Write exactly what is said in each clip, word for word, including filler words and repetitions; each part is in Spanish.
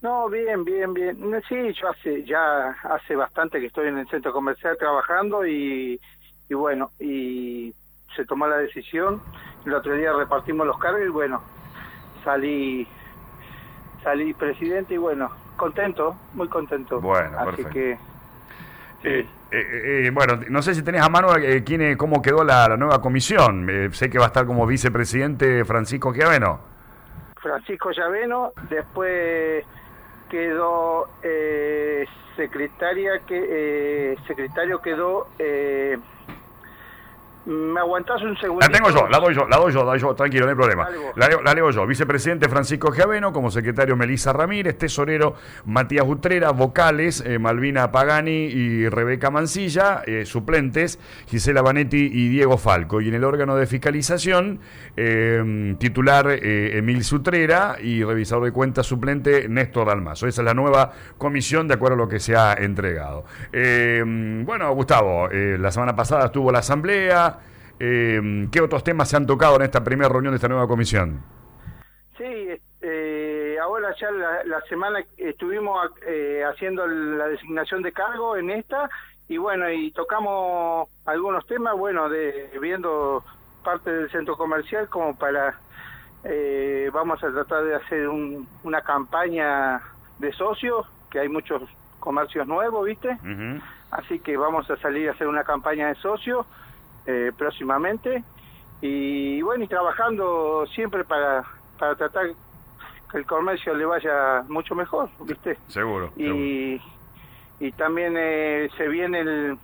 No, bien, bien, bien. No, sí, yo hace ya hace bastante que estoy en el centro comercial trabajando y, y bueno, y se tomó la decisión. El otro día repartimos los cargos y bueno, salí salí presidente y bueno, contento, muy contento. Bueno, Así perfecto. que sí. Eh, eh, eh, bueno, no sé si tenés a mano eh, quién, es- cómo quedó la, la nueva comisión. Eh, sé que va a estar como vicepresidente Francisco Schiaveno. Francisco Llaveno, después quedó eh, secretaria que eh, secretario quedó eh, ¿me aguantás un La segundito? tengo yo, la doy yo, la doy yo, la doy yo, tranquilo, no hay problema. Dale vos. La, leo- la leo yo. Vicepresidente Francisco Schiaveno, como secretario Melissa Ramírez, tesorero Matías Utrera, vocales eh, Malvina Pagani y Rebeca Mancilla, eh, suplentes Gisela Vanetti y Diego Falco. Y en el órgano de fiscalización, eh, titular eh, Emil Sutrera y revisador de cuentas suplente Néstor Dalmazo. Esa es la nueva comisión de acuerdo a lo que se ha entregado. Eh, bueno, Gustavo, eh, la semana pasada estuvo la asamblea. Eh, ¿Qué otros temas se han tocado en esta primera reunión de esta nueva comisión? Sí, eh, ahora ya la, la semana estuvimos eh, haciendo la designación de cargo en esta y bueno, y tocamos algunos temas, bueno, de viendo parte del centro comercial como para, eh, vamos a tratar de hacer un, una campaña de socios, que hay muchos comercios nuevos, ¿viste? Uh-huh. Así que vamos a salir a hacer una campaña de socios eh, próximamente y bueno, y trabajando siempre para para tratar que el comercio le vaya mucho mejor, ¿viste? Seguro. Y, seguro. y también eh, se viene el,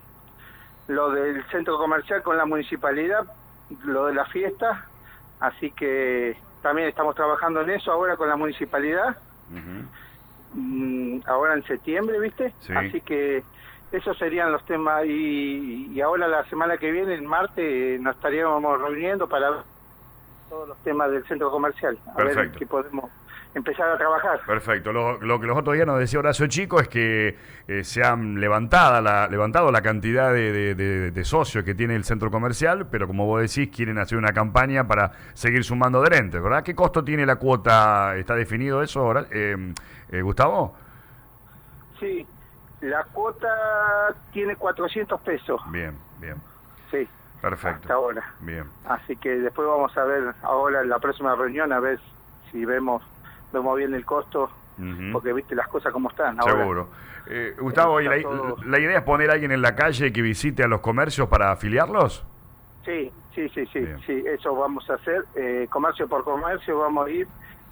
lo del centro comercial con la municipalidad, lo de la fiesta, así que también estamos trabajando en eso ahora con la municipalidad, Uh-huh. mm, ahora en septiembre, ¿viste? Sí. Así que esos serían los temas y, y ahora la semana que viene, el martes, nos estaríamos reuniendo para ver todos los temas del centro comercial, a Perfecto. ver qué podemos empezar a trabajar. Perfecto. Lo, lo que los otros días nos decía Horacio Chico es que eh, se han levantada la, levantado la cantidad de, de, de, de socios que tiene el centro comercial, pero como vos decís, quieren hacer una campaña para seguir sumando adherentes, ¿verdad? ¿Qué costo tiene la cuota? ¿Está definido eso, Hora- eh, eh, Gustavo? Sí, la cuota tiene cuatrocientos pesos, Bien, bien. sí, Perfecto. hasta ahora. Bien. Así que después vamos a ver ahora en la próxima reunión, a ver si vemos vemos bien el costo, Uh-huh. porque viste las cosas como están ahora. Seguro. Eh, Gustavo, ¿y la, todo... la idea es poner a alguien en la calle que visite a los comercios para afiliarlos? Sí, sí, sí, sí, Bien. sí, eso vamos a hacer, eh, comercio por comercio, vamos a ir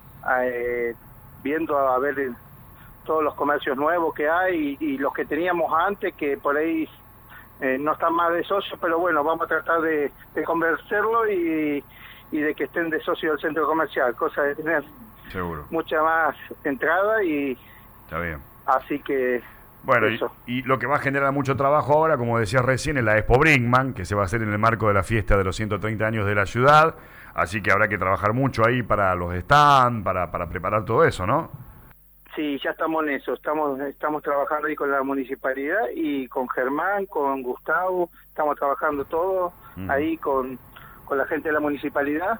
eh, viendo a ver el, todos los comercios nuevos que hay y, y los que teníamos antes, que por ahí eh, no están más de socios, pero bueno, vamos a tratar de, de convencerlo y, y de que estén de socios del centro comercial, cosa de tener Seguro. mucha más entrada y Está bien. así que Bueno, y, eso. y lo que va a generar mucho trabajo ahora, como decías recién, es la Expo Brinkman, que se va a hacer en el marco de la fiesta de los ciento treinta años de la ciudad, así que habrá que trabajar mucho ahí para los stands, para, para preparar todo eso, ¿no? Sí, ya estamos en eso, estamos estamos trabajando ahí con la municipalidad y con Germán, con Gustavo, estamos trabajando todo Mm. ahí con, con la gente de la municipalidad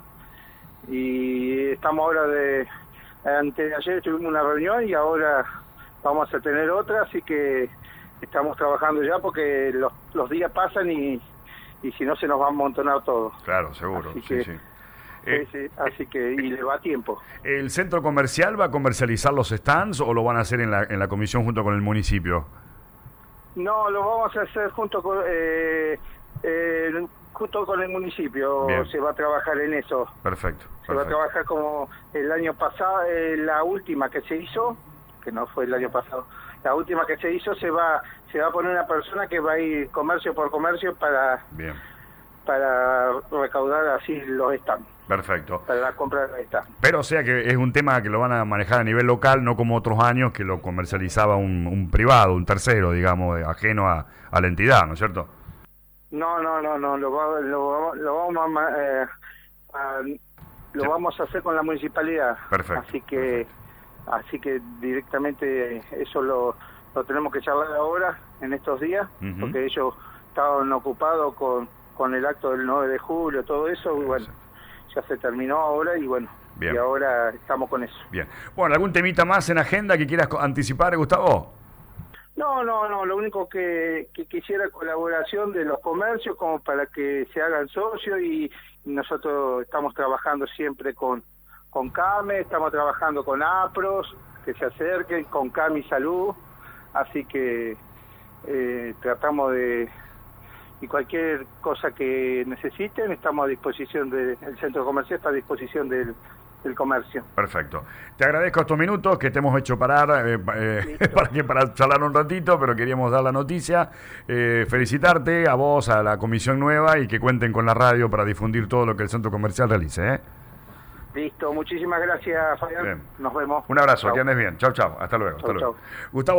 y estamos ahora de, antes de ayer tuvimos una reunión y ahora vamos a tener otra, así que estamos trabajando ya porque los, los días pasan y, y si no se nos va a amontonar todo. Claro, seguro. Así Sí, que, sí. sí, Eh, sí, así que y le va a tiempo. ¿El centro comercial va a comercializar los stands o lo van a hacer en la, en la comisión junto con el municipio? No, lo vamos a hacer junto con eh, eh, junto con el municipio. Bien. Se va a trabajar en eso. Perfecto. Se va a perfecto. trabajar como el año pasado, eh, la última que se hizo, que no fue el año pasado, la última que se hizo se va se va a poner una persona que va a ir comercio por comercio para Bien. para recaudar así los stands, Perfecto. para la compra de los stands. Pero o sea que es un tema que lo van a manejar a nivel local, no como otros años que lo comercializaba un, un privado, un tercero, digamos, ajeno a, a la entidad, ¿no es cierto? No, no, no, no, lo, va- lo, va- lo vamos a, ma- eh, a- lo Sí. vamos a hacer con la municipalidad. Perfecto, Así que, así que directamente eso lo, lo tenemos que charlar ahora, en estos días, Ujú. porque ellos estaban ocupados con, con el acto del nueve de julio, todo eso, y bueno, ya se terminó ahora y bueno, Bien. Y ahora estamos con eso. Bien. Bueno, ¿algún temita más en agenda que quieras anticipar, Gustavo? No, no, no, lo único que, que quisiera colaboración de los comercios como para que se hagan socios y nosotros estamos trabajando siempre con, con CAME, estamos trabajando con APROS, que se acerquen, con CAMI Salud, así que eh, tratamos de, y cualquier cosa que necesiten, estamos a disposición del centro comercial, está a disposición del el comercio. Perfecto. Te agradezco estos minutos que te hemos hecho parar eh, eh, para que para charlar un ratito, pero queríamos dar la noticia. Eh, felicitarte a vos, a la comisión nueva y que cuenten con la radio para difundir todo lo que el centro comercial realice. ¿eh? Listo, muchísimas gracias, Fabián. Bien. Nos vemos. Un abrazo, chau. Que andes bien. Chau, chau. Hasta luego. Chau, hasta luego. Chau. Gustavo.